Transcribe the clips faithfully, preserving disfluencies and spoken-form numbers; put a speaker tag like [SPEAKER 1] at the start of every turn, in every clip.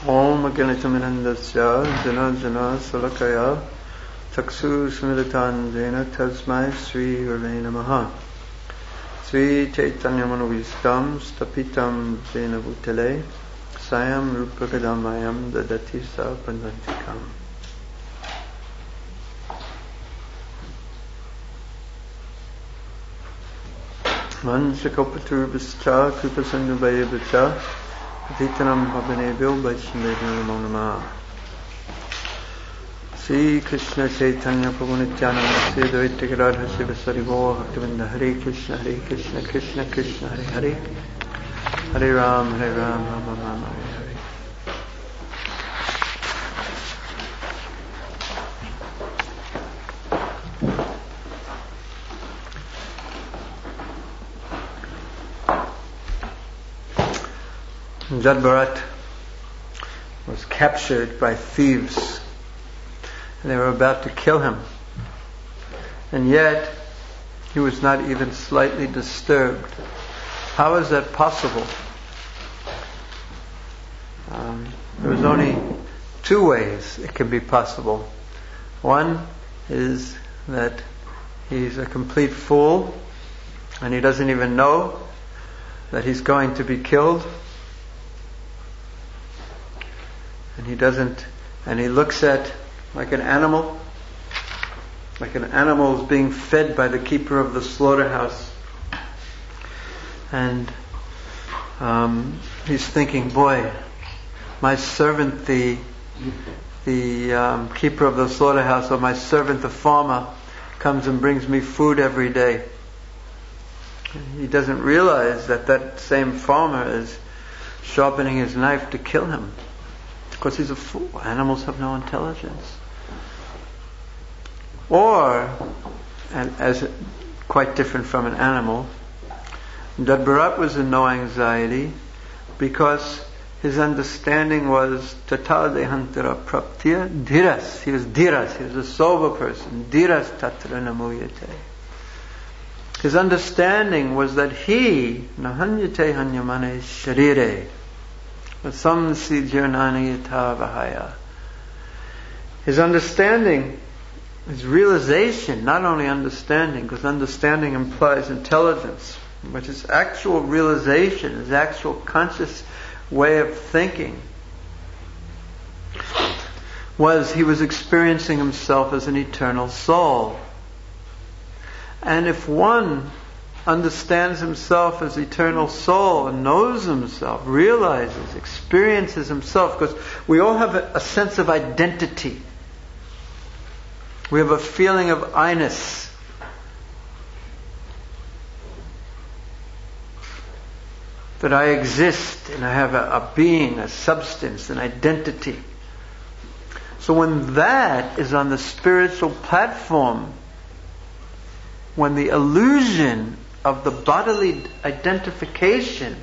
[SPEAKER 1] Om Aganatamindasya Jana Jana Salakaya Taksu Smilitan Jena Tasmai Sri Hare Namaha. Sri Chaitanya Manovistam Stapitam Jena Bhutale Sayam Rupakadamayam Dadati Sa Pandantikam. Manchakopaturbhascha Kripasandubhayabhacha Patitanam Pavanebhyo Vaishnavyo Namo Namah. Sri Krishna Chaitanya Prabhu Nityananda Sri Advaita Gadadhara Srivasari Gaur Bhaktivinoda Hare Krishna Hare Krishna Krishna Krishna Hare Hare Hare Ram Hare Ram Rama Rama Hare Hare. Jad Bharat was captured by thieves, and they were about to kill him, and yet he was not even slightly disturbed. How is that possible? Um, there's only two ways it can be possible. One is that he's a complete fool and he doesn't even know that he's going to be killed. And he doesn't, and he looks at like an animal, like an animal is being fed by the keeper of the slaughterhouse. And um, he's thinking, boy, my servant, the the um, keeper of the slaughterhouse, or my servant, the farmer, comes and brings me food every day. And he doesn't realize that that same farmer is sharpening his knife to kill him. Because he's a fool. Animals have no intelligence. Or, and as quite different from an animal, Jad Bharat was in no anxiety because his understanding was tatal dehantara praptiya dhiras. He was dhiras. He was a sober person. Dhiras tatra namuyate. His understanding was that he nahanyate hanyamane sharire. His understanding, his realization, not only understanding, because understanding implies intelligence, but his actual realization, his actual conscious way of thinking, was he was experiencing himself as an eternal soul. And if one understands himself as eternal soul and knows himself, realizes, experiences himself, because we all have a, a sense of identity. We have a feeling of I-ness. That I exist and I have a, a being, a substance, an identity. So when that is on the spiritual platform, when the illusion of the bodily identification,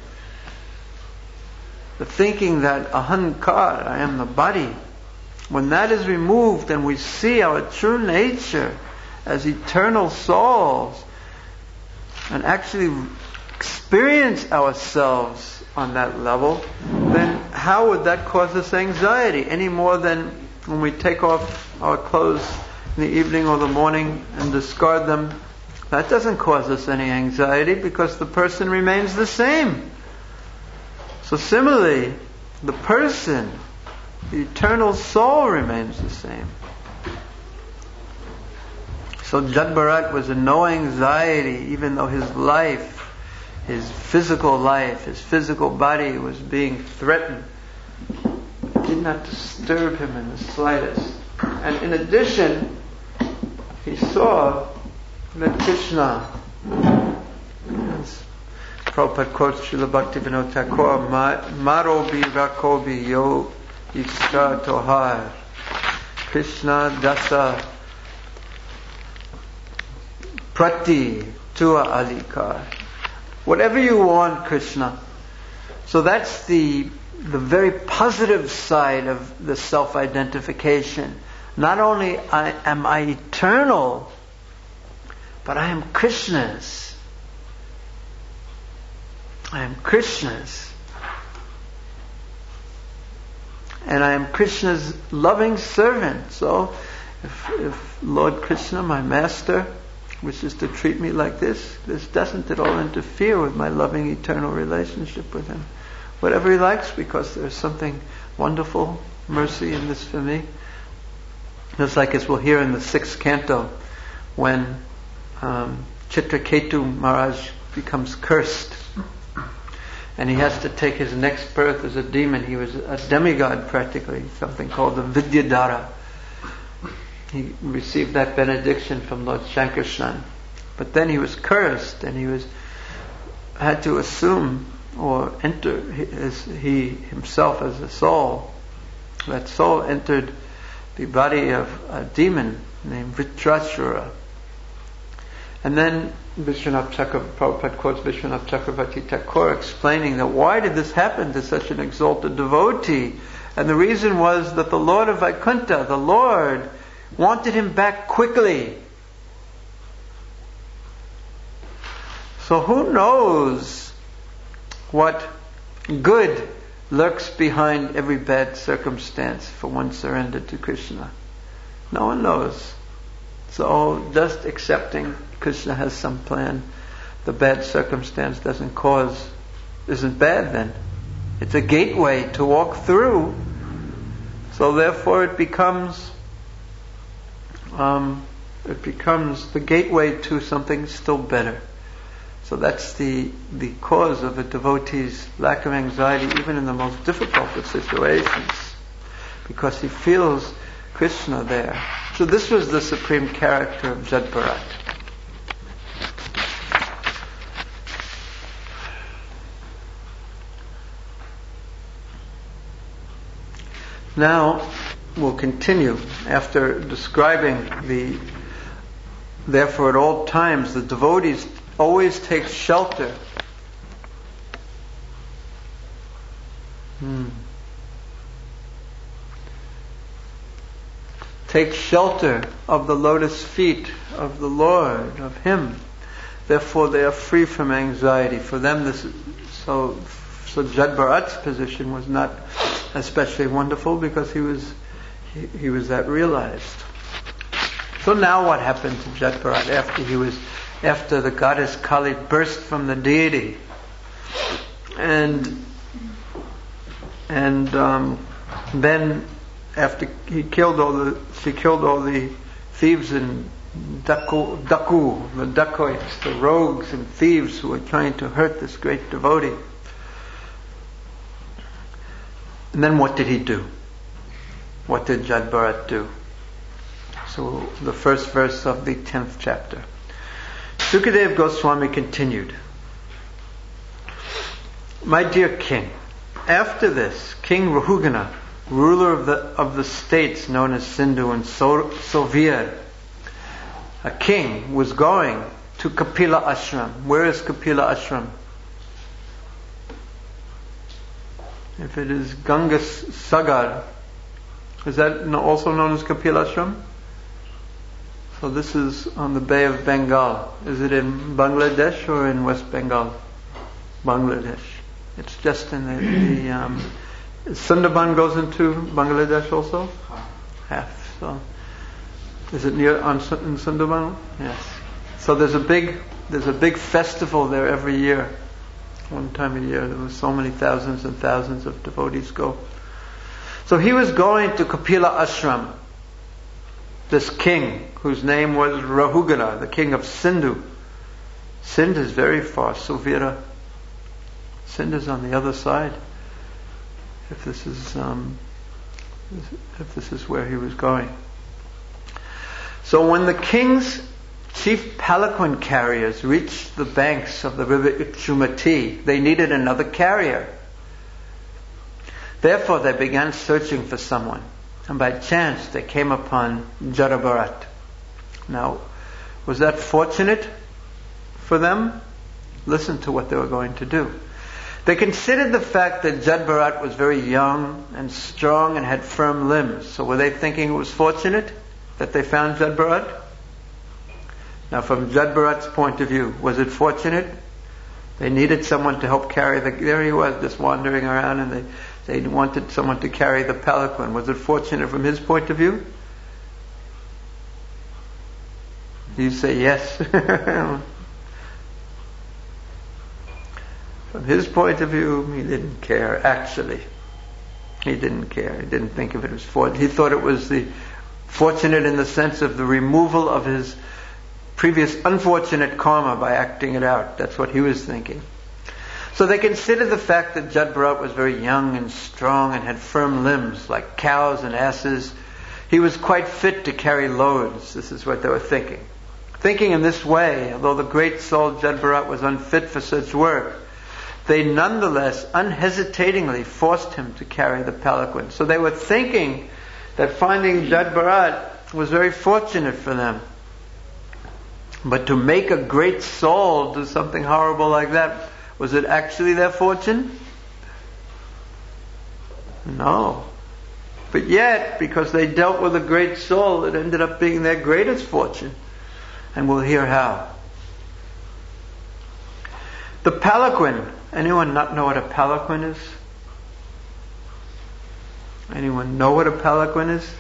[SPEAKER 1] the thinking that ahankar, I am the body, when that is removed and we see our true nature as eternal souls and actually experience ourselves on that level, then how would that cause us anxiety any more than when we take off our clothes in the evening or the morning and discard them? That doesn't cause us any anxiety because the person remains the same. So similarly, the person, the eternal soul remains the same. So Jad Bharat was in no anxiety, even though his life, his physical life, his physical body was being threatened. It did not disturb him in the slightest. And in addition, he saw that Krishna, Prabhupada quotes Srila Bhaktivinoda Thakur, Marobi Rakobi Yo Iskar Tohar Krishna Dasa Prati Tua Alikar. Whatever you want, Krishna. So that's the the very positive side of the self-identification. Not only I, am I eternal, but I am Krishna's. I am Krishna's. and I am Krishna's loving servant. So, if, if Lord Krishna, my master, wishes to treat me like this, this doesn't at all interfere with my loving eternal relationship with him. Whatever he likes, because there's something wonderful, mercy in this for me. Just like as we'll hear in the sixth canto, when um, Chitraketu Maharaj becomes cursed, and he has to take his next birth as a demon. He was a demigod practically, something called the Vidyadhara. He received that benediction from Lord Shankarshan. But then he was cursed, and he was had to assume or enter his, he himself as a soul. That soul entered the body of a demon named Vritrashura. And then Vishwanath Chakravarti, Prabhupada quotes Vishwanath Chakravarti Thakur explaining that why did this happen to such an exalted devotee? And the reason was that the Lord of Vaikuntha, the Lord, wanted him back quickly. So who knows what good lurks behind every bad circumstance for one surrendered to Krishna? No one knows. So just accepting Krishna has some plan, the bad circumstance doesn't cause, isn't bad then. It's a gateway to walk through. So therefore it becomes, um, it becomes the gateway to something still better. So that's the the cause of a devotee's lack of anxiety, even in the most difficult of situations, because he feels Krishna there. So this was the supreme character of Jad Bharat. Now we'll continue after describing the. Therefore, at all times, the devotees always take shelter. Hmm. Take shelter of the lotus feet of the Lord, of Him. Therefore, they are free from anxiety. For them, this so so Jad Bharat's position was not especially wonderful because he was he, he was that realized. So now, what happened to Jad Bharat after he was after the goddess Kali burst from the deity, and and um, then after he killed all the she killed all the thieves and daku, daku the dacoits, the rogues and thieves who were trying to hurt this great devotee. And then what did he do? What did Jad Bharat do? So the first verse of the tenth chapter. Sukadeva Goswami continued, "My dear king, after this, King Rahugana, ruler of the of the states known as Sindhu and so- Sovir, a king, was going to Kapila Ashram." Where is Kapila Ashram? If it is Ganga Sagar, is that also known as Kapila Ashram? So this is on the Bay of Bengal. Is it in Bangladesh or in West Bengal? Bangladesh. It's just in the, the um, Sundarban goes into Bangladesh also? Half. So is it near on in Sundarban? Yes. So there's a big there's a big festival there every year. One time a year, there were so many thousands and thousands of devotees go. So he was going to Kapila Ashram. This king, whose name was Rahugana, the king of Sindhu. Sindh is very far, Suvira. Sindh is on the other side. If this is, um, if this is where he was going. So when the king's chief palanquin carriers reached the banks of the river Ichumati, they needed another carrier. Therefore, they began searching for someone. And by chance, they came upon Jad Bharat. Now, was that fortunate for them? Listen to what they were going to do. They considered the fact that Jad Bharat was very young and strong and had firm limbs. So were they thinking it was fortunate that they found Jad Bharat? Now, from Jad Bharat's point of view, was it fortunate? They needed someone to help carry the... There he was, just wandering around, and they They wanted someone to carry the palanquin. Was it fortunate from his point of view? You say yes. From his point of view, he didn't care, actually. He didn't care. He didn't think of it as fortunate. He thought it was the fortunate in the sense of the removal of his previous unfortunate karma by acting it out. That's what he was thinking. So they considered the fact that Jat Bharat was very young and strong and had firm limbs like cows and asses. He was quite fit to carry loads. This is what they were thinking. Thinking in this way, although the great soul Jat Bharat was unfit for such work, they nonetheless unhesitatingly forced him to carry the palanquin. So they were thinking that finding Jat Bharat was very fortunate for them. But to make a great soul do something horrible like that, was it actually their fortune? No. But yet, because they dealt with a great soul, it ended up being their greatest fortune. And we'll hear how. The palanquin. Anyone not know what a palanquin is? Anyone know what a palanquin is?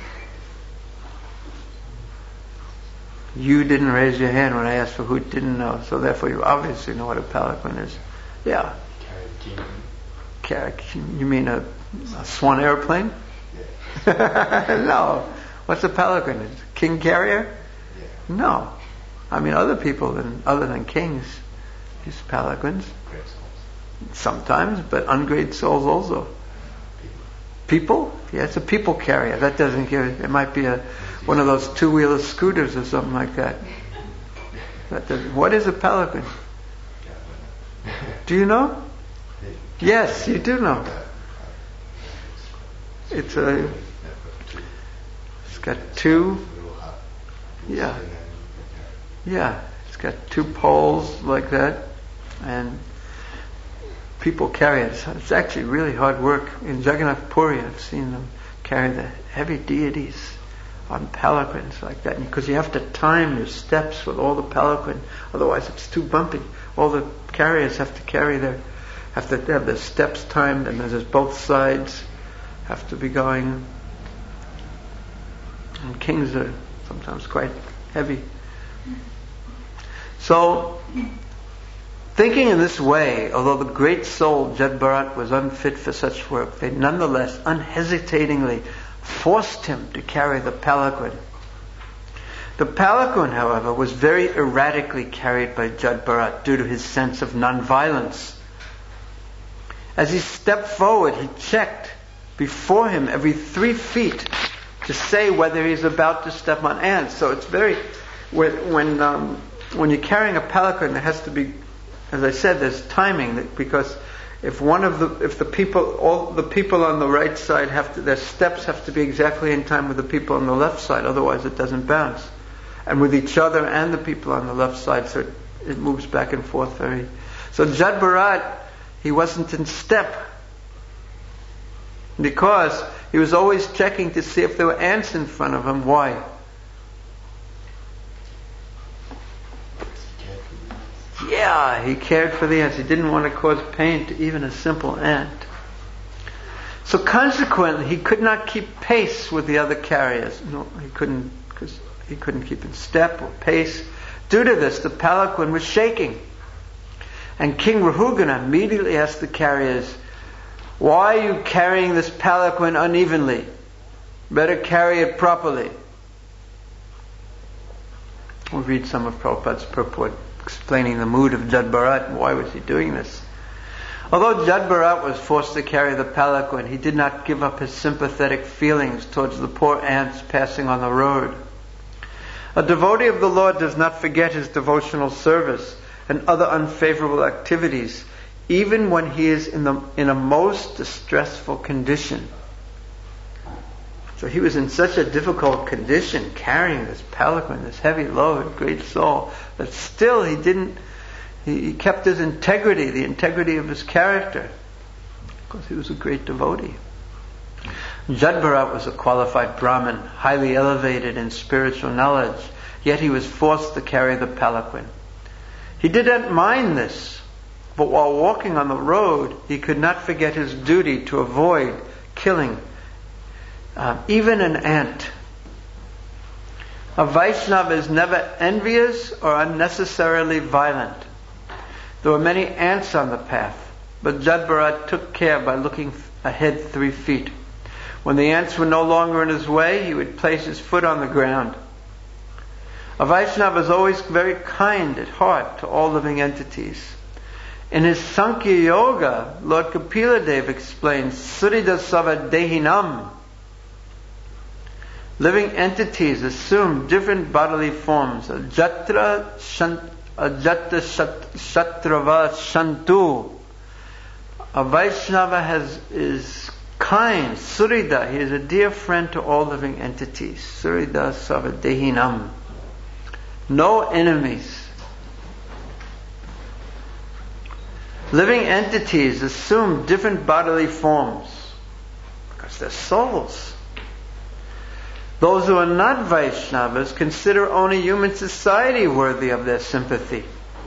[SPEAKER 1] You didn't raise your hand when I asked for who didn't know, so therefore you obviously know what a palanquin is. Yeah. Carry king. You mean a, a swan airplane? Yeah. No. What's a palanquin? Is it a king carrier? Yeah. No. I mean other people than other than kings use palanquins. Sometimes, but ungreat souls also. People? Yeah, it's a people carrier. That doesn't give it. It might be a one of those two-wheeler scooters or something like that. That doesn't. What is a palanquin? Do you know? Yes, you do know. It's a. It's got two. Yeah. Yeah. It's got two poles like that, and people carry it. It's actually really hard work. In Jagannath Puri, I've seen them carry the heavy deities on palanquins like that. Because you have to time your steps with all the palanquin, otherwise it's too bumpy. All the carriers have to carry their, have to have their steps timed, and there's both sides have to be going. And kings are sometimes quite heavy. So, thinking in this way, although the great soul Jat Bharat was unfit for such work, they nonetheless unhesitatingly forced him to carry the palanquin. The palanquin, however, was very erratically carried by Jat Bharat due to his sense of non-violence. As he stepped forward, he checked before him every three feet to say whether he's about to step on ants. So it's very, when when, um, when you're carrying a palanquin, there has to be, as I said, there's timing, because if one of the if the people all the people on the right side have to, their steps have to be exactly in time with the people on the left side, otherwise it doesn't bounce. And with each other and the people on the left side, so it, it moves back and forth very. So Jat Bharat, he wasn't in step because he was always checking to see if there were ants in front of him. Why? Yeah, he cared for the ants. He didn't want to cause pain to even a simple ant. So consequently, he could not keep pace with the other carriers. No, he couldn't, because he couldn't keep in step or pace. Due to this, the palanquin was shaking. And King Rahugana immediately asked the carriers, "Why are you carrying this palanquin unevenly? Better carry it properly." We'll read some of Prabhupada's purport explaining the mood of Jat Bharat and why was he doing this. Although Jat Bharat was forced to carry the palanquin, he did not give up his sympathetic feelings towards the poor ants passing on the road. A devotee of the Lord does not forget his devotional service and other unfavorable activities, even when he is in the in a most distressful condition. So he was in such a difficult condition, carrying this palanquin, this heavy load, great soul, that still he didn't, he, he kept his integrity, the integrity of his character, because he was a great devotee. Jat Bharat was a qualified Brahmin, highly elevated in spiritual knowledge, yet he was forced to carry the palanquin. He did not mind this, But while walking on the road, he could not forget his duty to avoid killing uh, even an ant. A Vaishnava is never envious or unnecessarily violent. There were many ants on the path, but Jad Bharat took care by looking ahead three feet. When the ants were no longer in his way, he would place his foot on the ground. A Vaishnava is always very kind at heart to all living entities. In his Sankhya Yoga, Lord Kapila Dev explains, Surida Sava Dehinam. Living entities assume different bodily forms. Ajatra Ajata Shatrava Shantu. A Vaishnava has, is kind, Surida. He is a dear friend to all living entities. Surida Sava Dehinam. No enemies. Living entities assume different bodily forms because they're souls. Those who are not Vaishnavas consider only human society worthy of their sympathy.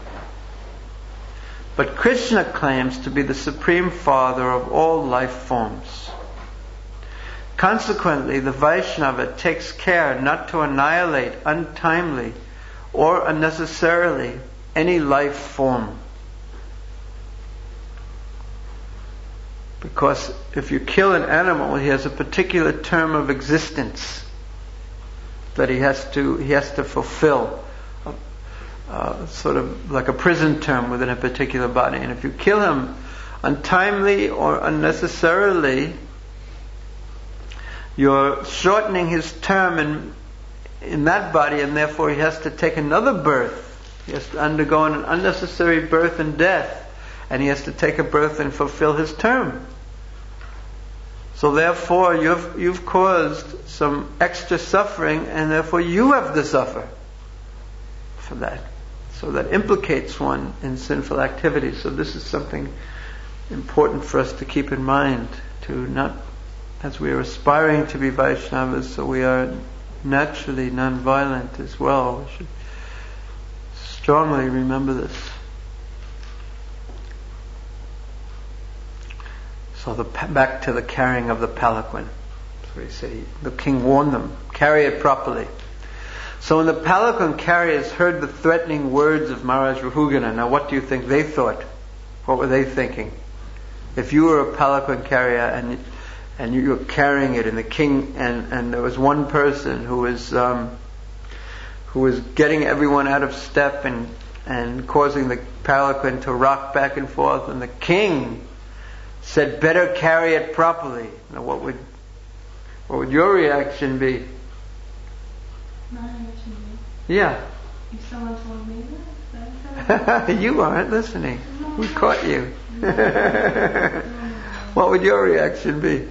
[SPEAKER 1] But Krishna claims to be the Supreme Father of all life forms. Consequently, the Vaishnava takes care not to annihilate untimely or unnecessarily any life form. Because if you kill an animal, he has a particular term of existence that he has to he has to fulfill, uh, sort of like a prison term within a particular body. And if you kill him untimely or unnecessarily, you're shortening his term in in that body, and therefore he has to take another birth. He has to undergo an unnecessary birth and death, and he has to take a birth and fulfill his term. So therefore you've you've caused some extra suffering, and therefore you have to suffer for that. So that implicates one in sinful activities. So this is something important for us to keep in mind, to not, as we are aspiring to be Vaishnavas, so we are naturally non-violent as well. We should strongly remember this. So the, back to the carrying of the palanquin. So we say the king warned them, carry it properly. So when the palanquin carriers heard the threatening words of Maharaj Rahugana, now what do you think they thought? What were they thinking? If you were a palanquin carrier and and you were carrying it, and the king and, and there was one person who was um, who was getting everyone out of step and and causing the palanquin to rock back and forth, and the king said, better carry it properly. Now what would what would your reaction be?
[SPEAKER 2] My reaction be?
[SPEAKER 1] Yeah.
[SPEAKER 2] If someone told me that?
[SPEAKER 1] You aren't listening. We caught you. What would your reaction be?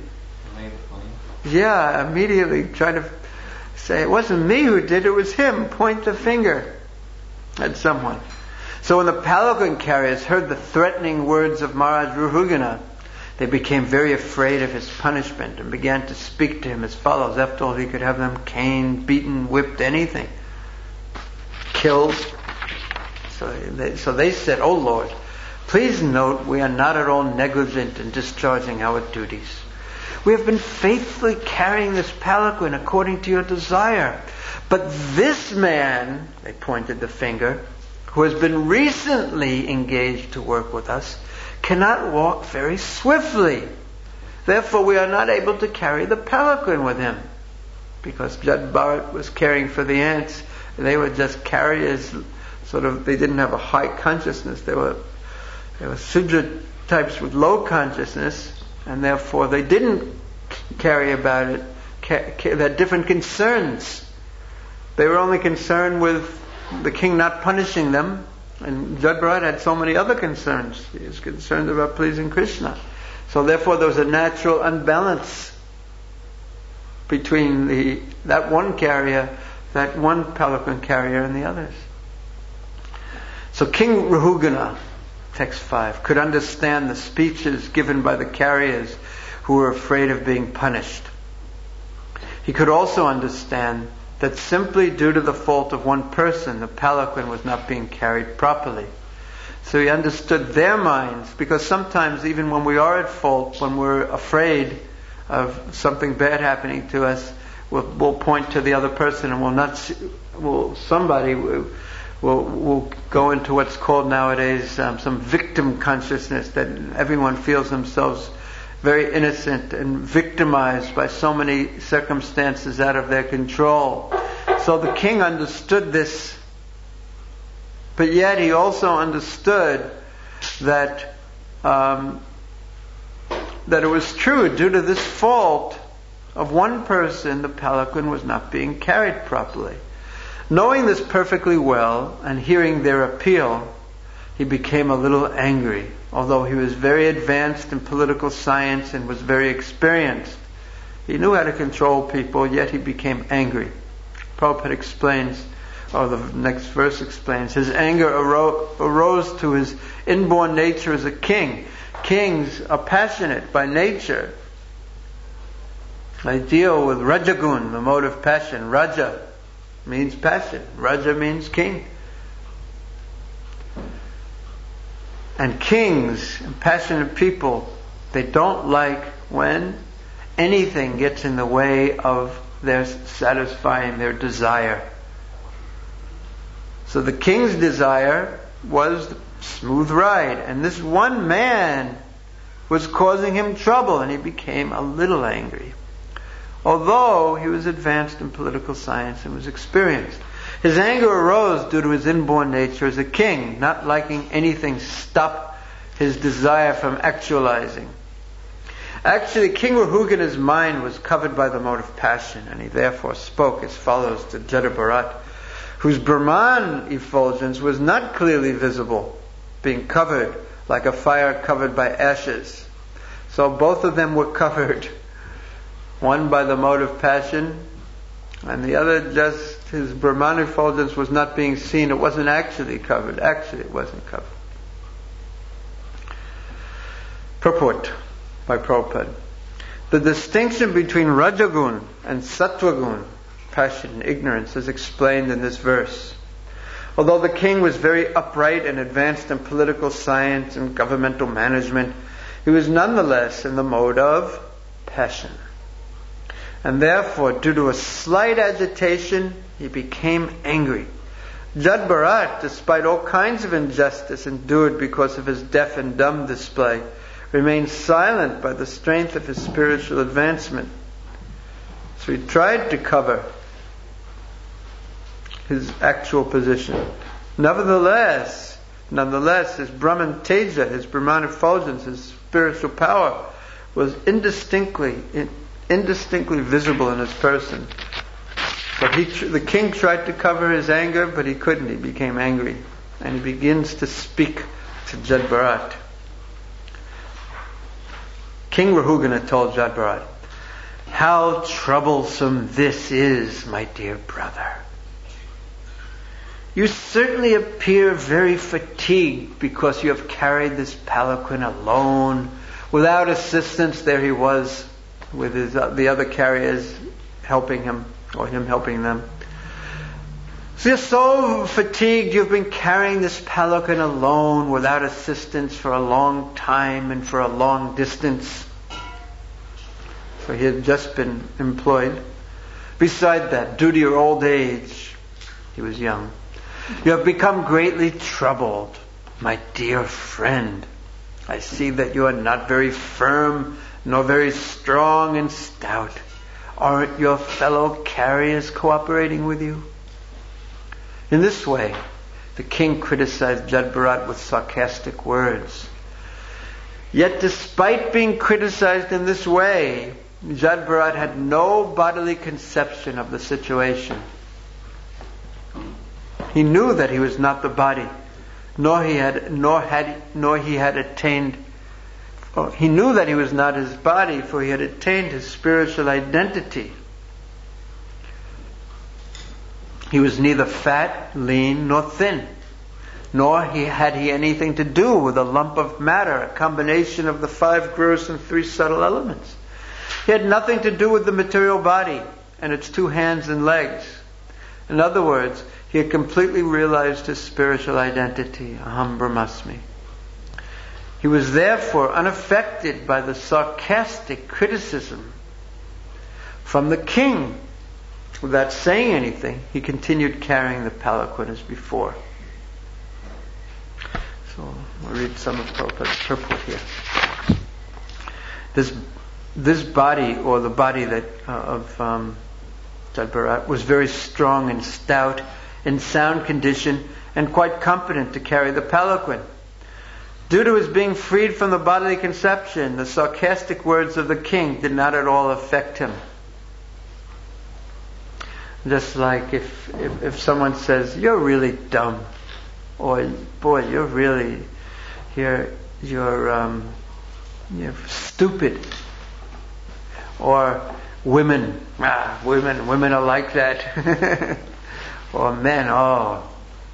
[SPEAKER 1] Yeah, immediately try to say, it wasn't me who did it, it was him. Point the finger at someone. So when the palanquin carriers heard the threatening words of Maharaj Rahugana, they became very afraid of his punishment and began to speak to him as follows. After all, he could have them caned, beaten, whipped, anything. Killed. So they, so they said, "Oh Lord, please note we are not at all negligent in discharging our duties. We have been faithfully carrying this palanquin according to your desire. But this man," they pointed the finger, "who has been recently engaged to work with us, cannot walk very swiftly. Therefore we are not able to carry the palanquin with him." Because Jad Bharat was caring for the ants, they were just carriers, sort of, they didn't have a high consciousness. They were, they were Sudra types with low consciousness, and therefore they didn't carry about it, ca- ca- they had different concerns. They were only concerned with the king not punishing them, and Jad Bharat had so many other concerns. He was concerned about pleasing Krishna. So therefore there was a natural unbalance between the that one carrier, that one palanquin carrier, and the others. So King Rahugana, text five, could understand the speeches given by the carriers who were afraid of being punished. He could also understand that simply due to the fault of one person, the palanquin was not being carried properly. So he understood their minds, because sometimes even when we are at fault, when we're afraid of something bad happening to us, we'll, we'll point to the other person and we'll not see, we'll, somebody will, will, will go into what's called nowadays um, some victim consciousness, that everyone feels themselves very innocent and victimized by so many circumstances out of their control. So the king understood this, but yet he also understood that um, that it was true, due to this fault of one person, the palanquin was not being carried properly. Knowing this perfectly well and hearing their appeal, he became a little angry. Although he was very advanced in political science and was very experienced, he knew how to control people, yet he became angry. Prabhupada explains, or the next verse explains, his anger aro- arose to his inborn nature as a king. Kings are passionate by nature. They deal with Rajagun, the mode of passion. Raja means passion. Raja means king. And kings and passionate people, they don't like when anything gets in the way of their satisfying their desire. So the king's desire was the smooth ride, and this one man was causing him trouble, and he became a little angry. Although he was advanced in political science and was experienced, his anger arose due to his inborn nature as a king, not liking anything stop his desire from actualizing. Actually, King Rahugana's mind was covered by the mode of passion, and he therefore spoke as follows to Jada Bharat, whose Brahman effulgence was not clearly visible, being covered like a fire covered by ashes. So both of them were covered, one by the mode of passion, and the other just his Brahman effulgence was not being seen. It wasn't actually covered. Actually, it wasn't covered. Purport by Prabhupada. The distinction between Rajagun and Sattvagun, passion and ignorance, is explained in this verse. Although the king was very upright and advanced in political science and governmental management, he was nonetheless in the mode of passion. And therefore, due to a slight agitation, he became angry. Jad Bharat, despite all kinds of injustice endured because of his deaf and dumb display, remained silent by the strength of his spiritual advancement. So he tried to cover his actual position. Nevertheless, nonetheless, his Brahman Teja, his Brahman effulgence, his spiritual power, was indistinctly, indistinctly visible in his person. But he, the king tried to cover his anger, but he couldn't. He became angry, and he begins to speak to Jad Bharat. King Rahugana told Jad Bharat, "How troublesome this is, my dear brother. You certainly appear very fatigued because you have carried this palanquin alone, without assistance." There he was with his, uh, the other carriers helping him, or him helping them. So you're so fatigued, you've been carrying this palanquin alone without assistance for a long time and for a long distance. So he had just been employed. Beside that, due to your old age, he was young, you have become greatly troubled. My dear friend, I see that you are not very firm, nor very strong and stout. Aren't your fellow carriers cooperating with you? In this way, the king criticized Jad Bharat with sarcastic words. Yet despite being criticized in this way, Jad Bharat had no bodily conception of the situation. He knew that he was not the body, nor he had, nor had, nor he had attained. Oh, he knew that he was not his body, for he had attained his spiritual identity. He was neither fat, lean, nor thin, nor he had he anything to do with a lump of matter, a combination of the five gross and three subtle elements. He had nothing to do with the material body and its two hands and legs. In other words, he had completely realized his spiritual identity, Aham Brahmasmi. He was therefore unaffected by the sarcastic criticism from the king. Without saying anything, he continued carrying the palanquin as before. So I'll read some of Prabhupada's purport here. This this body, or the body that uh, of um, Jad Bharat, was very strong and stout, in sound condition, and quite competent to carry the palanquin. Due to his being freed from the bodily conception, the sarcastic words of the king did not at all affect him. Just like if, if, if someone says, "You're really dumb," or "Boy, you're really, you're, you're, um, you're stupid," or women, ah, women, women are like that, or men, oh,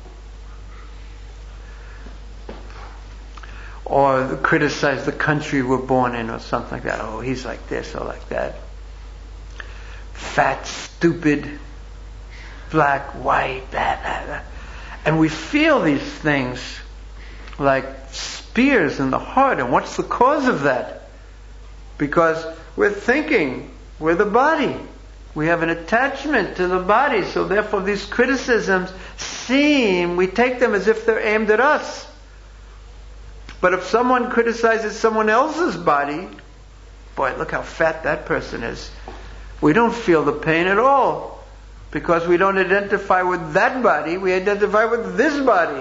[SPEAKER 1] or criticize the country we're born in, or something like that. Oh, he's like this or like that. Fat, stupid, black, white, blah, blah, blah. And we feel these things like spears in the heart. And what's the cause of that? Because we're thinking we're the body. We have an attachment to the body. So therefore these criticisms seem, we take them as if they're aimed at us. But if someone criticizes someone else's body, boy, look how fat that person is. We don't feel the pain at all. Because we don't identify with that body, we identify with this body.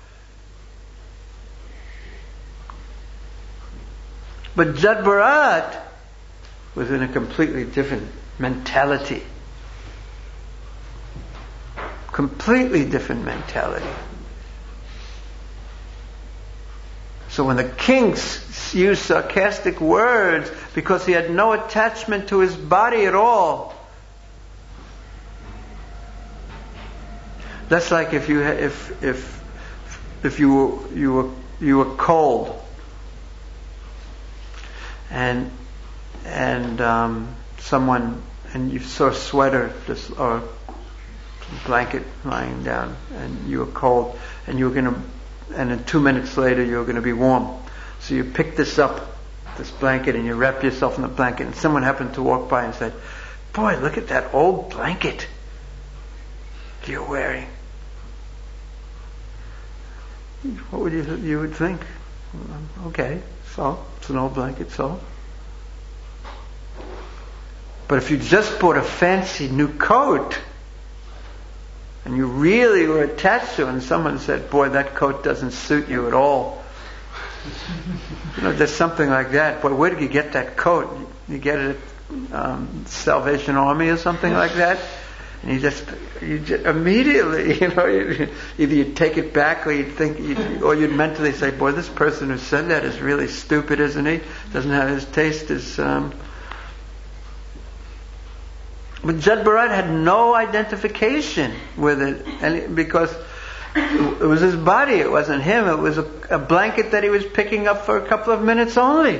[SPEAKER 1] But Jad Bharat was in a completely different mentality. Completely different mentality. So when the king used sarcastic words, because he had no attachment to his body at all, that's like if you if if if you were, you were you were cold, and and um, someone and you saw a sweater just or a blanket lying down, and you were cold, and you were going to, and then two minutes later you were going to be warm. So you pick this up, this blanket, and you wrap yourself in the blanket, and someone happened to walk by and said, "Boy, look at that old blanket you're wearing." What would you you would think? Okay, so it's an old blanket, so. But if you just bought a fancy new coat, and you really were attached to it, and someone said, "Boy, that coat doesn't suit you at all." You know, there's something like that. Boy, where did you get that coat? You get it at um, Salvation Army or something like that? And you just, you just immediately, you know, you, either you'd take it back, or you'd think, you'd, or you'd mentally say, "Boy, this person who said that is really stupid, isn't he? Doesn't have his taste as." Um... But Jad Bharat had no identification with it, and because it was his body, it wasn't him. It was a, a blanket that he was picking up for a couple of minutes only.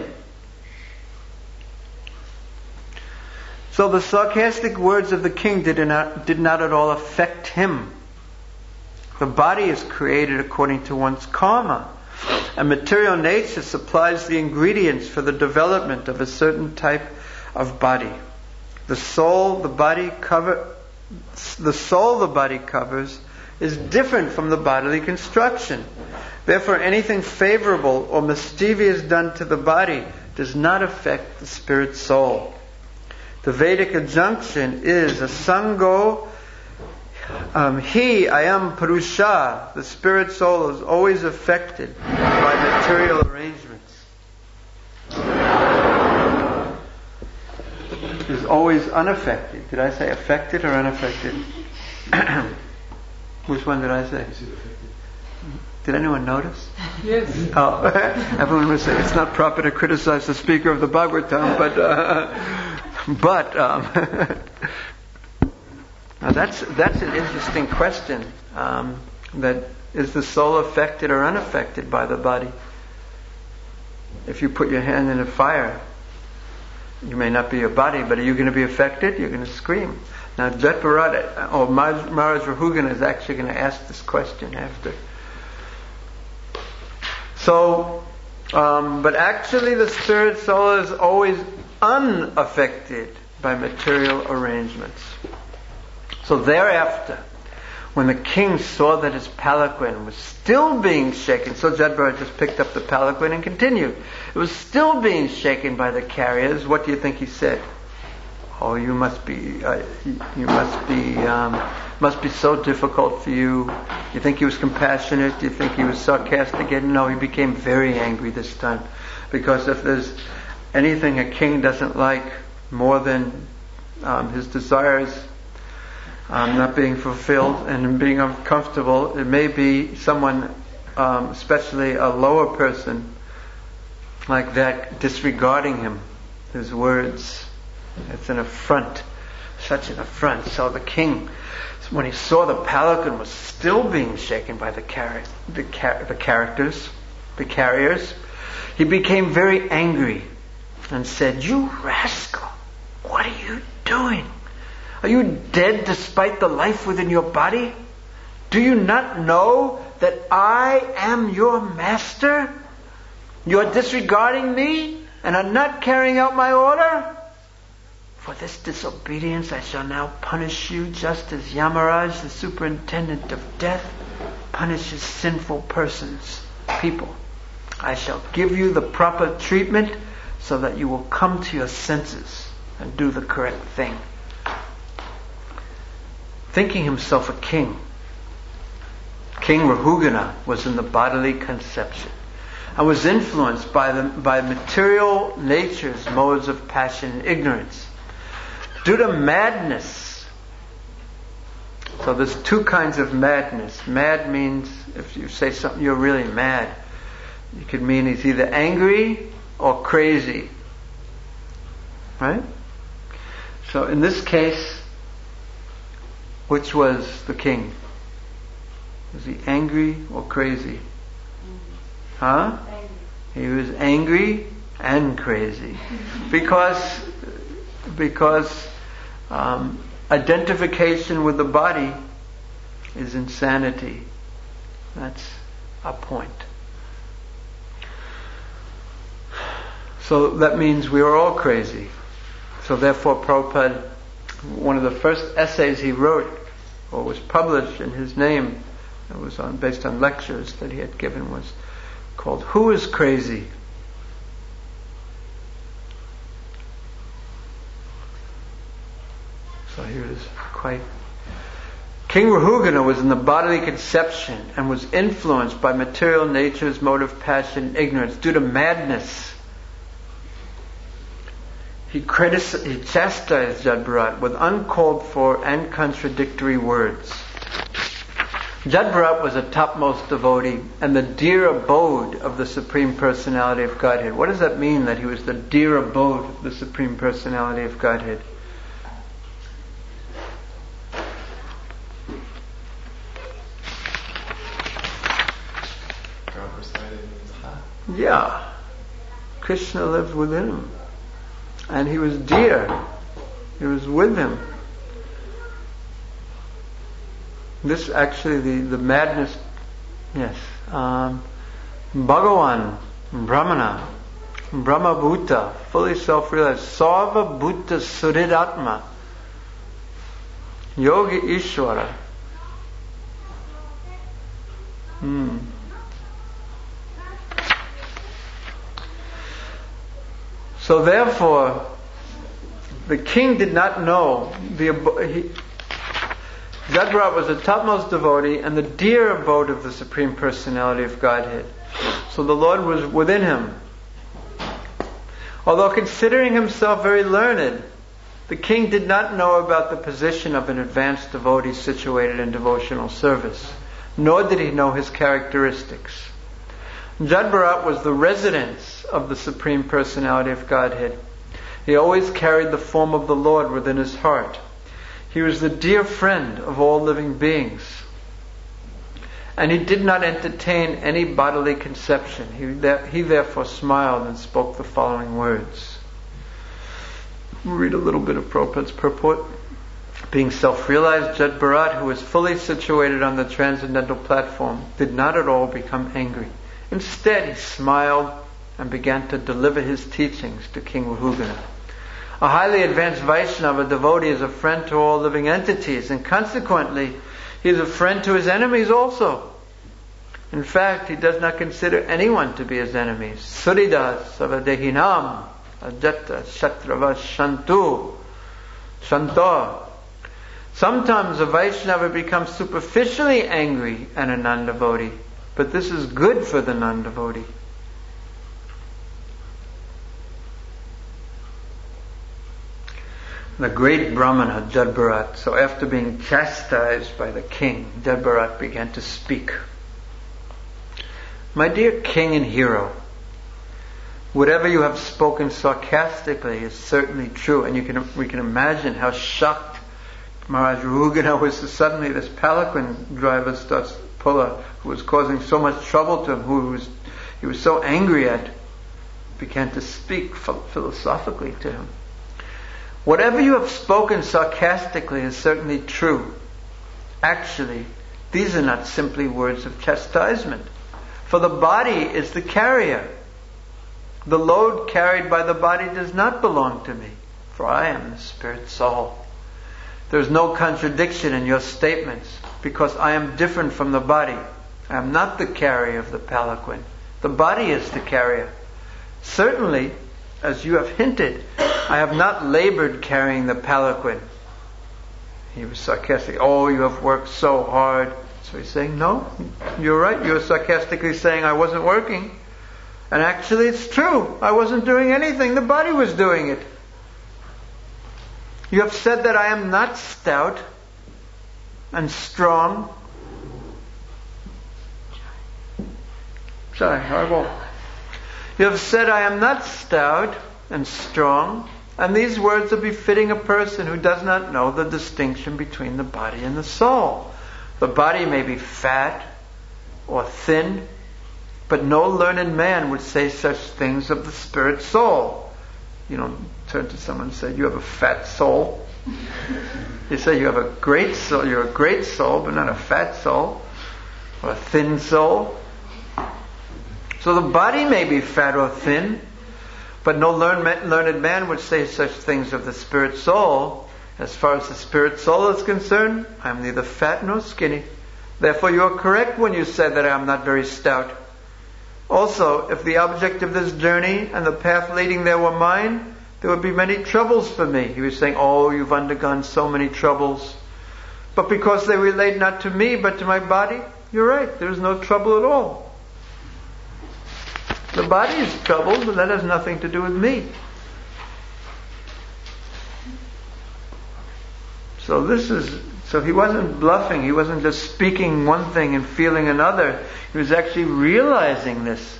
[SPEAKER 1] So the sarcastic words of the king did not, did not at all affect him. The body is created according to one's karma. And material nature supplies the ingredients for the development of a certain type of body. The soul the body cover, the soul the body covers is different from the bodily construction. Therefore, anything favorable or mischievous done to the body does not affect the spirit soul. The Vedic injunction is a sango um, he ayam purusha. The spirit soul is always affected by material arrangements. Is always unaffected. Did I say affected or unaffected? Which one did I say? Did anyone notice?
[SPEAKER 2] Yes.
[SPEAKER 1] Oh, everyone was saying it's not proper to criticize the speaker of the Bhagavatam, but uh, but um, now that's that's an interesting question. Um, that is the soul affected or unaffected by the body? If you put your hand in a fire, You may not be your body, but are you going to be affected? You're going to scream. Now, Jet Bharat, or Maharaj Rahugana, is actually going to ask this question after. So, um, but actually the spirit soul is always unaffected by material arrangements. So thereafter, when the king saw that his palanquin was still being shaken, so Jet Bharat just picked up the palanquin and continued. It was still being shaken by the carriers. What do you think he said? Oh, you must be, uh, you must be, um, must be so difficult for you. You think he was compassionate? Do you think he was sarcastic? No, he became very angry this time. Because if there's anything a king doesn't like more than um, his desires um, not being fulfilled and being uncomfortable, it may be someone, um, especially a lower person like that, disregarding him, his words. It's an affront, such an affront. So the king, when he saw the palanquin was still being shaken by the car- the, car- the characters, the carriers, he became very angry and said, "You rascal, what are you doing? Are you dead despite the life within your body? Do you not know that I am your master? You are disregarding me and are not carrying out my order? For this disobedience I shall now punish you just as Yamaraj, the superintendent of death, punishes sinful persons, people. I shall give you the proper treatment so that you will come to your senses and do the correct thing." Thinking himself a king, King Rahugana was in the bodily conception and was influenced by the by material nature's modes of passion and ignorance. Due to madness. So there's two kinds of madness. Mad means, if you say something, you're really mad. It could mean he's either angry or crazy. Right? So in this case, which was the king? Was he angry or crazy? Huh? He was angry and crazy. Because, because Um, identification with the body is insanity. That's a point. So that means we are all crazy. So therefore Prabhupada, one of the first essays he wrote, or was published in his name, it was on, based on lectures that he had given, was called "Who is Crazy?" So he was quite... King Rahugana was in the bodily conception and was influenced by material nature's mode of passion and ignorance due to madness. He, criticized, he chastised Jet Bharat with uncalled for and contradictory words. Jet Bharat was a topmost devotee and the dear abode of the Supreme Personality of Godhead. What does that mean, that he was the dear abode of the Supreme Personality of Godhead? Yeah. Krishna lived within him. And he was dear. He was with him. This actually, the, the madness, yes. Um, Bhagavan, Brahmana, Brahma Bhuta, fully self-realized, Sarva Bhuta Suridatma, Yogi Ishvara. Hmm. So therefore, the king did not know the he, Jet Bharat was the topmost devotee and the dear abode of the Supreme Personality of Godhead. So the Lord was within him. Although considering himself very learned, the king did not know about the position of an advanced devotee situated in devotional service, nor did he know his characteristics. Jet Bharat was the residence of the Supreme Personality of Godhead. He always carried the form of the Lord within his heart. He was the dear friend of all living beings. And he did not entertain any bodily conception. He, he therefore smiled and spoke the following words. We'll read a little bit of Prabhupada's purport. Being self-realized, Jad Bharat, who was fully situated on the transcendental platform, did not at all become angry. Instead, he smiled and began to deliver his teachings to King Rahugana. A highly advanced Vaishnava devotee is a friend to all living entities, and consequently, he is a friend to his enemies also. In fact, he does not consider anyone to be his enemies. Suridas savadehinam ajata shatrava shantu shanto. Sometimes a Vaishnava becomes superficially angry at a non-devotee, but this is good for the non-devotee. The great Brahmana, Jad Bharat, so after being chastised by the king, Jad Bharat began to speak. My dear king and hero, whatever you have spoken sarcastically is certainly true, and you can we can imagine how shocked Maharaj Rahugana was. Suddenly this palanquin driver starts puller, who was causing so much trouble to him, who was he was so angry at, began to speak philosophically to him. Whatever you have spoken sarcastically is certainly true. Actually, these are not simply words of chastisement, for the body is the carrier. The load carried by the body does not belong to me, for I am the spirit soul. There is no contradiction in your statements, because I am different from the body. I am not the carrier of the palanquin. The body is the carrier. Certainly, as you have hinted, I have not labored carrying the palanquin. He was sarcastic. Oh, you have worked so hard. So he's saying, no, you're right. You're sarcastically saying I wasn't working. And actually it's true. I wasn't doing anything. The body was doing it. You have said that I am not stout and strong. Sorry, I won't. You have said I am not stout and strong, and these words are befitting a person who does not know the distinction between the body and the soul. The body may be fat or thin, but no learned man would say such things of the spirit soul. You don't turn to someone and say, you have a fat soul. You say you have a great soul, you're a great soul, but not a fat soul, or a thin soul. So the body may be fat or thin, but no learned, learned man would say such things of the spirit soul. As far as the spirit soul is concerned, I am neither fat nor skinny. Therefore you are correct when you said that I am not very stout. Also, if the object of this journey and the path leading there were mine, there would be many troubles for me. He was saying, oh, you've undergone so many troubles. But because they relate not to me but to my body, you're right, there's no trouble at all. The body is troubled, but that has nothing to do with me. So this is, so he wasn't bluffing, he wasn't just speaking one thing and feeling another. He was actually realizing this.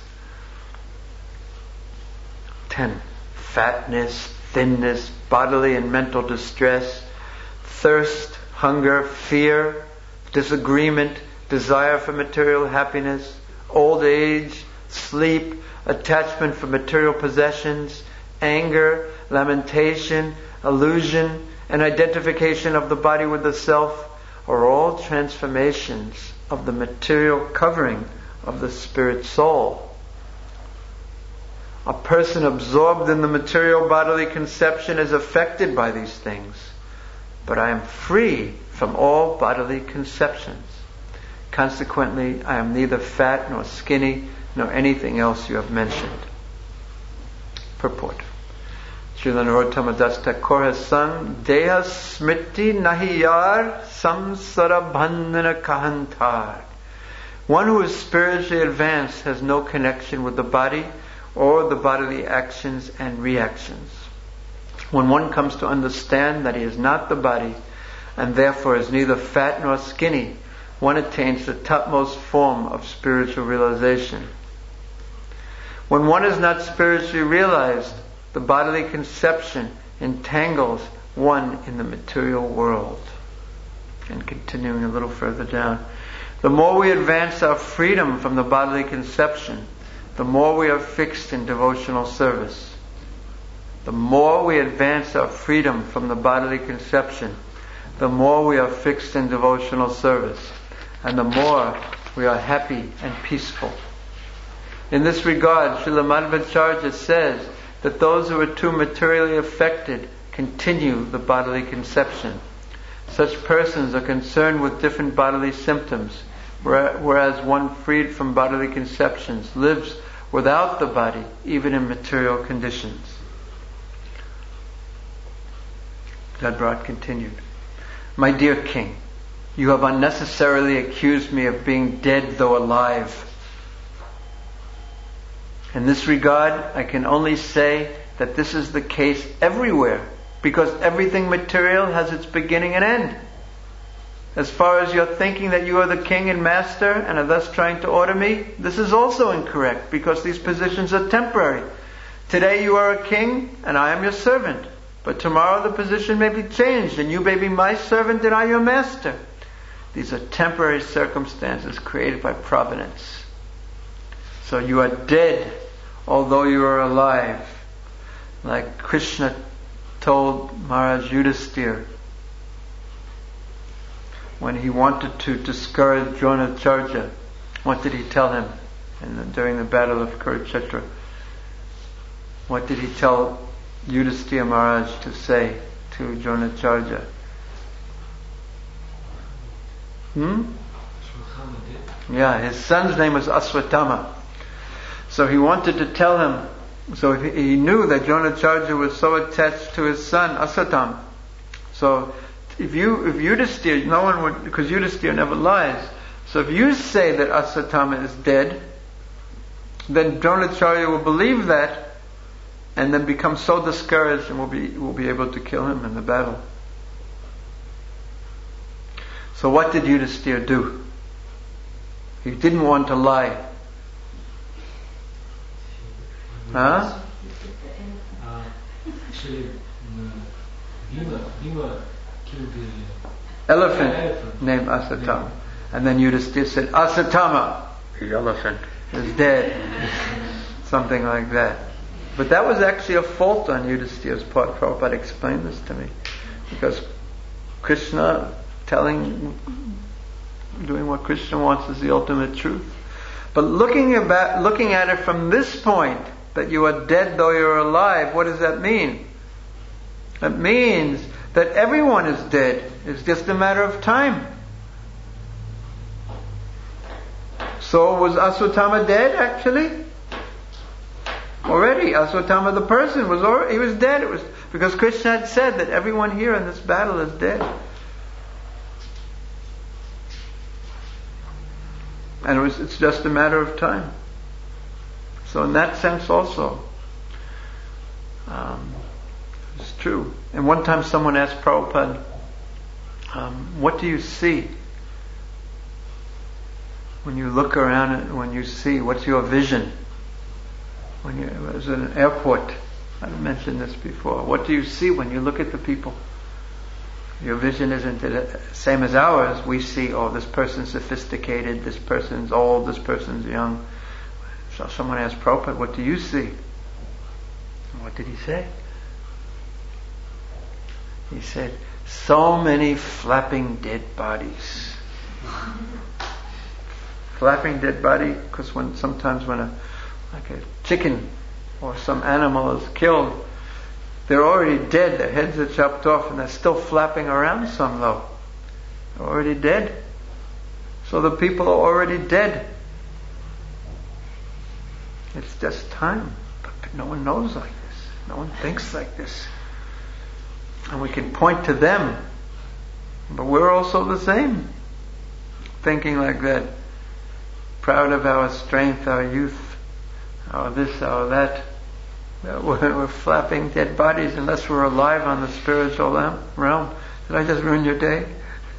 [SPEAKER 1] Ten. Fatness, thinness, bodily and mental distress, thirst, hunger, fear, disagreement, desire for material happiness, old age, sleep, attachment for material possessions, anger, lamentation, illusion, and identification of the body with the self are all transformations of the material covering of the spirit soul. A person absorbed in the material bodily conception is affected by these things, but I am free from all bodily conceptions. Consequently, I am neither fat nor skinny nor anything else you have mentioned. Purport. Srila Narottama Das Thakur has sung, Deha smriti nahiyar samsara bandhana kahantar. One who is spiritually advanced has no connection with the body or the bodily actions and reactions. When one comes to understand that he is not the body and therefore is neither fat nor skinny, one attains the topmost form of spiritual realization. When one is not spiritually realized, the bodily conception entangles one in the material world. And continuing a little further down, the more we advance our freedom from the bodily conception, the more we are fixed in devotional service. the more we advance our freedom from the bodily conception, the more we are fixed in devotional service, and the more we are happy and peaceful. In this regard, Srila Madhvacharya says that those who are too materially affected continue the bodily conception. Such persons are concerned with different bodily symptoms, whereas one freed from bodily conceptions lives without the body, even in material conditions. Gadbrat continued, "My dear king, you have unnecessarily accused me of being dead though alive. In this regard, I can only say that this is the case everywhere, because everything material has its beginning and end. As far as you're thinking that you are the king and master and are thus trying to order me, this is also incorrect, because these positions are temporary. Today you are a king and I am your servant, but tomorrow the position may be changed and you may be my servant and I your master. These are temporary circumstances created by providence. So you are dead, although you are alive." Like Krishna told Maharaj Yudhisthira when he wanted to discourage Dronacharya. What did he tell him in the, during the battle of Kurukshetra? What did he tell Yudhisthira Maharaj to say to Dronacharya? Hmm? Yeah, his son's name was Aswatthama. So he wanted to tell him, so he, he knew that Dronacharya was so attached to his son, Aswatthama. So if you, if Yudhisthira, no one would, because Yudhisthira never lies. So if you say that Aswatthama is dead, then Dronacharya will believe that and then become so discouraged and will be, will be able to kill him in the battle. So what did Yudhisthira do? He didn't want to lie. Huh?
[SPEAKER 3] Uh, actually, Bhima, Bhima killed the
[SPEAKER 1] elephant,
[SPEAKER 3] elephant.
[SPEAKER 1] named Aswatthama. And then Yudhisthira said, "Aswatthama, the elephant, is dead." Something like that. But that was actually a fault on Yudhisthira's part. Prabhupada explained this to me. Because Krishna telling, doing what Krishna wants is the ultimate truth. But looking about, looking at it from this point, that you are dead though you're alive, what does that mean? It means that everyone is dead. It's just a matter of time. So was Aswatthama dead actually? Already, Aswatthama the person was already, he was dead. It was because Krishna had said that everyone here in this battle is dead. And it was, it's just a matter of time. So in that sense also, um, it's true. And one time someone asked Prabhupada, um, what do you see? When you look around and when you see, what's your vision? When you, it was in an airport, I've mentioned this before. What do you see when you look at the people? Your vision isn't the same as ours. We see, oh, this person's sophisticated, this person's old, this person's young. So someone asked Prabhupada, what do you see? And what did he say? He said, so many flapping dead bodies. Flapping dead body, because when sometimes when a like a chicken or some animal is killed, they're already dead, their heads are chopped off, and they're still flapping around some though. They're already dead. So the people are already dead. It's just time. But no one knows like this. No one thinks like this. And we can point to them. But we're also the same. Thinking like that. Proud of our strength, our youth, our this, our that. We're, we're flapping dead bodies unless we're alive on the spiritual realm. Did I just ruin your day?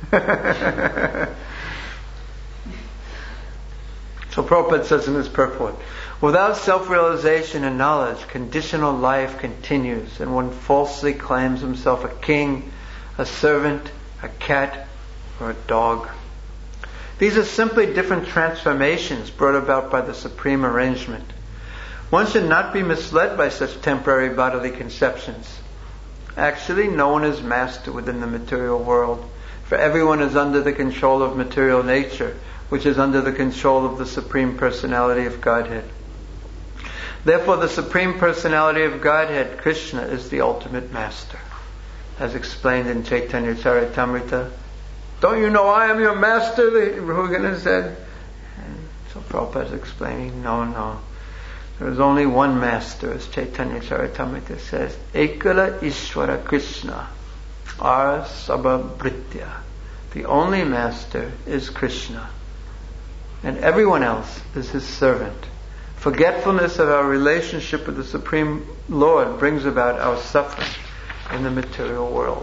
[SPEAKER 1] So Prabhupada says in his purport, without self-realization and knowledge, conditional life continues, and one falsely claims himself a king, a servant, a cat, or a dog. These are simply different transformations brought about by the supreme arrangement. One should not be misled by such temporary bodily conceptions. Actually, no one is master within the material world, for everyone is under the control of material nature, which is under the control of the Supreme Personality of Godhead. Therefore, the Supreme Personality of Godhead, Krishna, is the ultimate master. As explained in Chaitanya Charitamrita, don't you know I am your master? The Rahugana said. And so Prabhupada is explaining, no, no. There is only one master, as Chaitanya Charitamrita says. Ekala Ishvara Krishna, Ara Sabha Britya. The only master is Krishna. And everyone else is his servant. Forgetfulness of our relationship with the Supreme Lord brings about our suffering in the material world.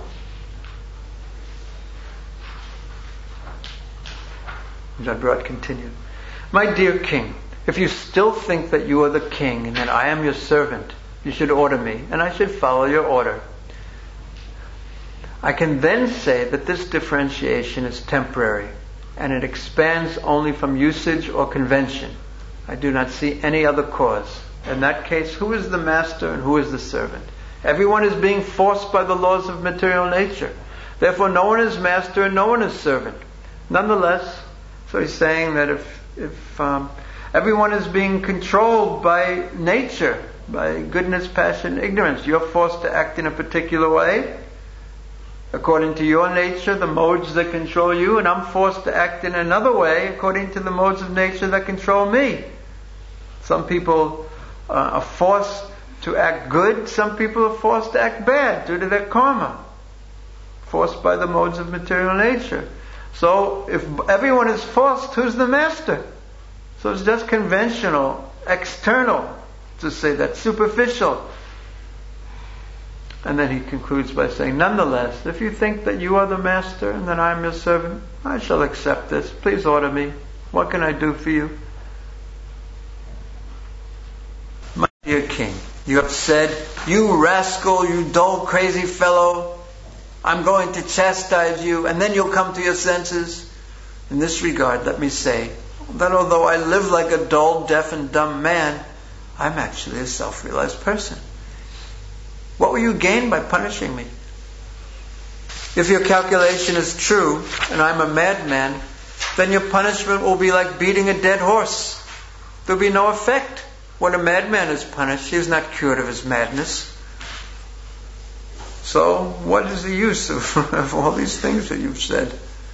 [SPEAKER 1] Jadbharat continued, my dear king, if you still think that you are the king and that I am your servant, you should order me and I should follow your order. I can then say that this differentiation is temporary and it expands only from usage or convention. I do not see any other cause. In that case, who is the master and who is the servant? Everyone is being forced by the laws of material nature. Therefore, no one is master and no one is servant. Nonetheless, so he's saying that if, if um, everyone is being controlled by nature, by goodness, passion, ignorance, you're forced to act in a particular way, according to your nature, the modes that control you, and I'm forced to act in another way according to the modes of nature that control me. Some people uh, are forced to act good, some people are forced to act bad due to their karma, forced by the modes of material nature. So if everyone is forced, who's the master? So it's just conventional, external, to say that, superficial. And then he concludes by saying, nonetheless, if you think that you are the master and that I am your servant, I shall accept this. Please order me. What can I do for you? My dear king, you have said, you rascal, you dull, crazy fellow, I'm going to chastise you and then you'll come to your senses. In this regard, let me say that although I live like a dull, deaf and dumb man, I'm actually a self-realized person. What will you gain by punishing me? If your calculation is true, and I'm a madman, then your punishment will be like beating a dead horse. There will be no effect. When a madman is punished, he is not cured of his madness. So, what is the use of, of all these things that you've said?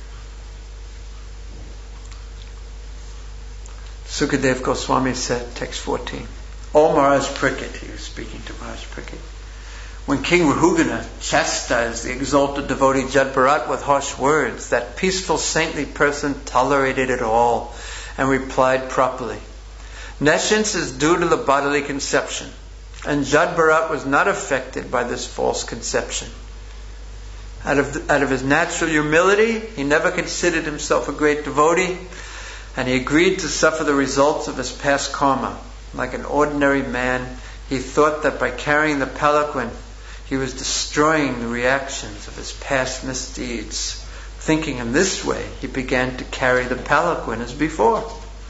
[SPEAKER 1] Sukadev Goswami said, text fourteen, O Maharaj Parikshit, he was speaking to Maharaj Parikshit, when King Rahugana chastised the exalted devotee Jadbharat with harsh words, that peaceful saintly person tolerated it all and replied properly. Nescience is due to the bodily conception, and Jadbharat was not affected by this false conception. Out of, the, out of his natural humility, he never considered himself a great devotee, and he agreed to suffer the results of his past karma. Like an ordinary man, he thought that by carrying the palanquin, he was destroying the reactions of his past misdeeds. Thinking in this way, he began to carry the palanquin as before.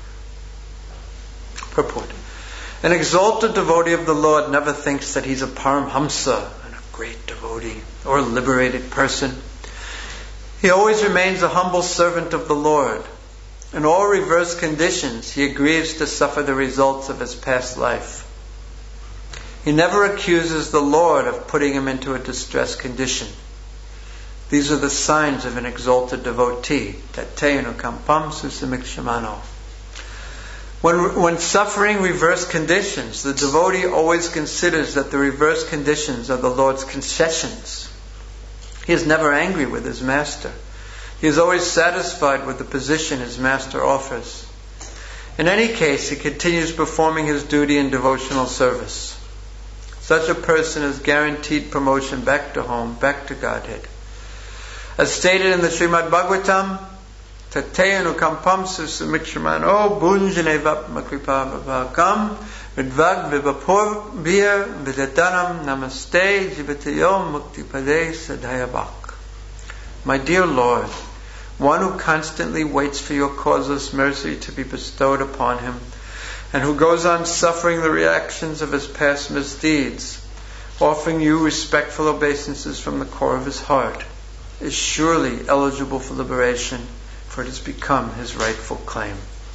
[SPEAKER 1] Purport. An exalted devotee of the Lord never thinks that he's a Paramhamsa and a great devotee or a liberated person. He always remains a humble servant of the Lord. In all reverse conditions, he agrees to suffer the results of his past life. He never accuses the Lord of putting him into a distressed condition. These are the signs of an exalted devotee. Tateyanu kampam susamikshamano. When, when suffering reverse conditions, the devotee always considers that the reverse conditions are the Lord's concessions. He is never angry with his master. He is always satisfied with the position his master offers. In any case, he continues performing his duty in devotional service. Such a person is guaranteed promotion back to home, back to Godhead. As stated in the Srimad Bhagavatam, Tateyanu kampam susamikshramano bunjane vapmakripa vavakam vidvag vivapur bhir vidatanam namaste jivatayo muktipade sadhayabak. My dear Lord, one who constantly waits for your causeless mercy to be bestowed upon him and who goes on suffering the reactions of his past misdeeds, offering you respectful obeisances from the core of his heart, is surely eligible for liberation, for it has become his rightful claim.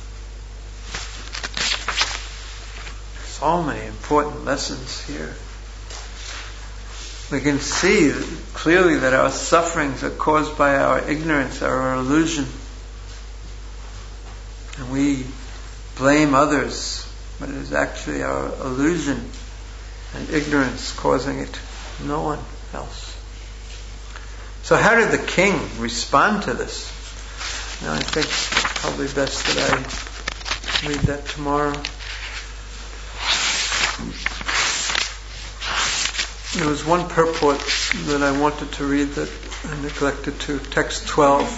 [SPEAKER 1] So many important lessons here. We can see clearly that our sufferings are caused by our ignorance, our illusion. And we blame others, but it is actually our illusion and ignorance causing it, no one else. So how did the king respond to this? Now, I think it's probably best that I read that tomorrow. There was one purport that I wanted to read that I neglected to. Text twelve.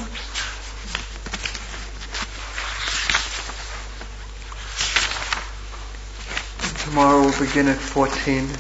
[SPEAKER 1] Tomorrow we'll begin at fourteen.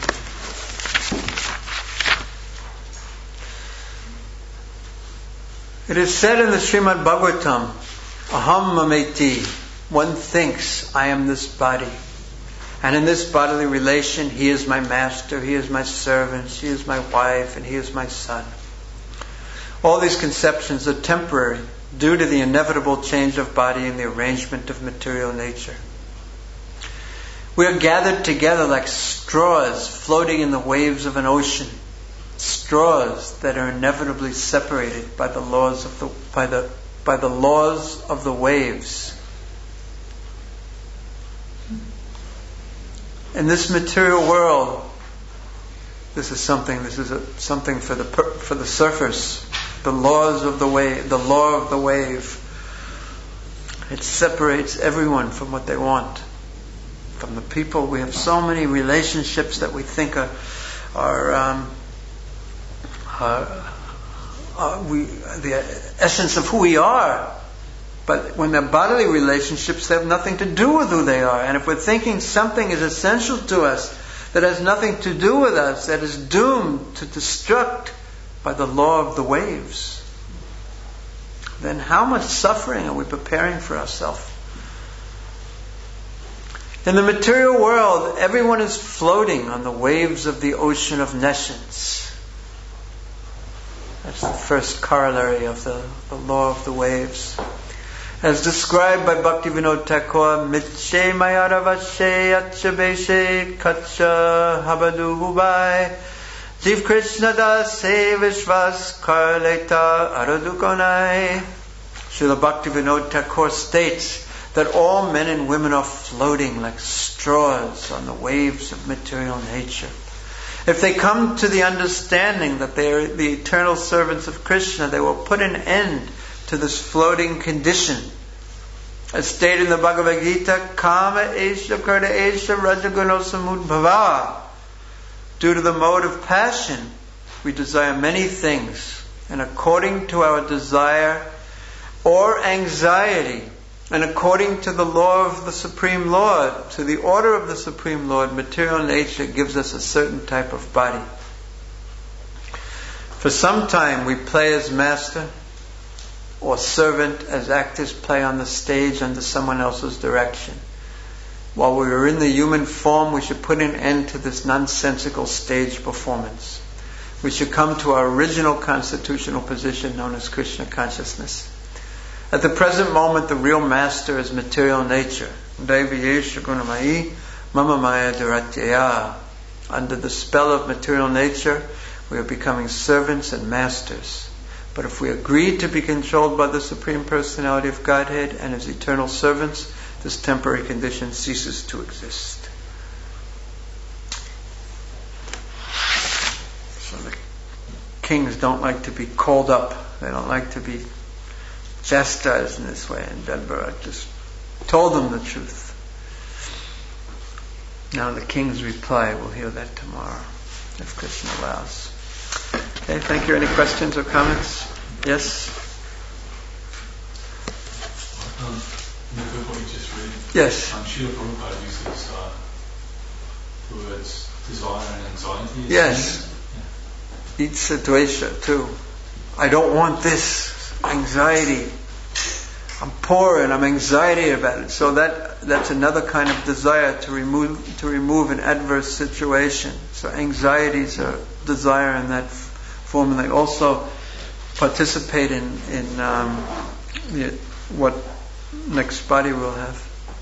[SPEAKER 1] It is said in the Srimad Bhagavatam, Aham mameti, one thinks, I am this body. And in this bodily relation, he is my master, he is my servant, she is my wife, and he is my son. All these conceptions are temporary, due to the inevitable change of body and the arrangement of material nature. We are gathered together like straws floating in the waves of an ocean, straws that are inevitably separated by the laws of the by the by the laws of the waves. In this material world, this is something. This is a, something for the for the surfers. The laws of the wave, the law of the wave. It separates everyone from what they want, from the people. We have so many relationships that we think are are, um, are, are we the essence of who we are. But when they're bodily relationships, they have nothing to do with who they are. And if we're thinking something is essential to us that has nothing to do with us, that is doomed to destruct by the law of the waves, then how much suffering are we preparing for ourselves? In the material world, everyone is floating on the waves of the ocean of nescience. That's the first corollary of the, the law of the waves. As described by Bhaktivinoda Thakur, Mitche Mayaravashe Achabeshe Kacha Habadu Hubai Jiv Krishna Das Se Vishvas Karleta Aradukonai. Srila Bhaktivinoda Thakur states that all men and women are floating like straws on the waves of material nature. If they come to the understanding that they are the eternal servants of Krishna, they will put an end to this floating condition. As stated in the Bhagavad Gita, Kama Esha Karta Esha Rajaguno Samudbhava. Due to the mode of passion, we desire many things, and according to our desire or anxiety, and according to the law of the Supreme Lord, to the order of the Supreme Lord, material nature gives us a certain type of body. For some time we play as master or servant, as actors play on the stage under someone else's direction. While we are in the human form, we should put an end to this nonsensical stage performance. We should come to our original constitutional position known as Krishna consciousness. At the present moment, the real master is material nature. Under the spell of material nature, we are becoming servants and masters. But if we agree to be controlled by the Supreme Personality of Godhead and His eternal servants, this temporary condition ceases to exist. So the kings don't like to be called up. They don't like to be chastised in this way. And Dadbharat just told them the truth. Now the king's reply, we'll hear that tomorrow, if Krishna allows. Okay, thank you. Any questions or comments? Yes?
[SPEAKER 3] Um, in the book what you just read,
[SPEAKER 1] yes.
[SPEAKER 3] um, Srila Prabhupada uses uh, the words desire and anxiety.
[SPEAKER 1] Yes. Yeah. It's a dvesha too. I don't want this. Anxiety. I'm poor and I'm anxiety about it. So that that that's another kind of desire to remove to remove an adverse situation. So anxieties are desire in that form, and they also participate in in um, the, what next body will have.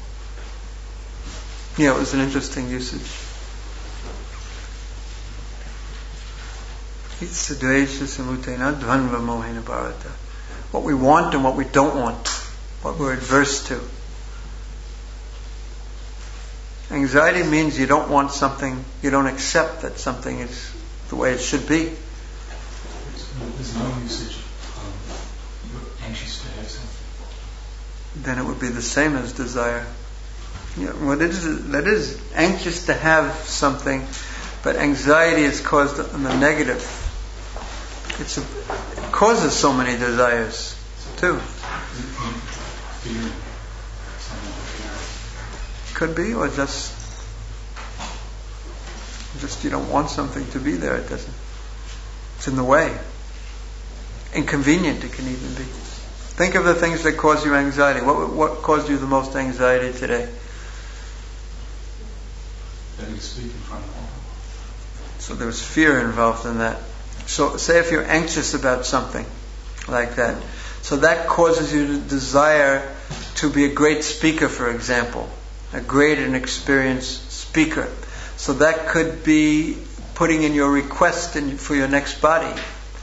[SPEAKER 1] Yeah, it was an interesting usage. What we want and what we don't want, what we're adverse to. Anxiety means you don't want something, you don't accept that something is the way it should be.
[SPEAKER 3] There's no usage of you're anxious to have something.
[SPEAKER 1] Then it would be the same as desire. Yeah, well, it is, that is anxious to have something, but anxiety is caused on the negative. It's a, it causes so many desires too.
[SPEAKER 3] Fear.
[SPEAKER 1] Could be, or just just you don't want something to be there. It doesn't. It's in the way. Inconvenient it can even be. Think of the things that cause you anxiety. What what caused you the most anxiety today?
[SPEAKER 3] That you speak in front of all.
[SPEAKER 1] So there was fear involved in that. So say if you're anxious about something like that, so that causes you to desire to be a great speaker, for example, a great and experienced speaker. So that could be putting in your request in, for your next body.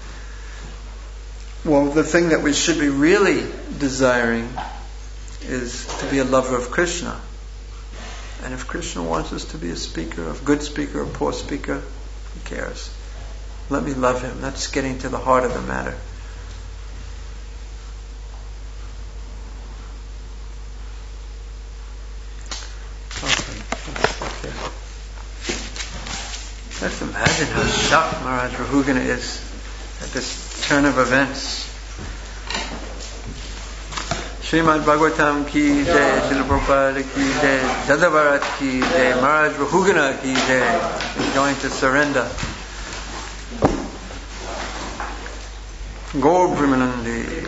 [SPEAKER 1] Well, the thing that we should be really desiring is to be a lover of Krishna. And if Krishna wants us to be a speaker, a good speaker, a poor speaker, who cares? Let me love him. That's getting to the heart of the matter. Okay. Let's imagine how shocked Maharaj Rahugana is at this turn of events. Srimad Bhagavatam ki jai, Srila Prabhupada ki jai, Jadavarat ki jai, Maharaj Rahugana ki jai. He's going to surrender. Gaur Premanandi.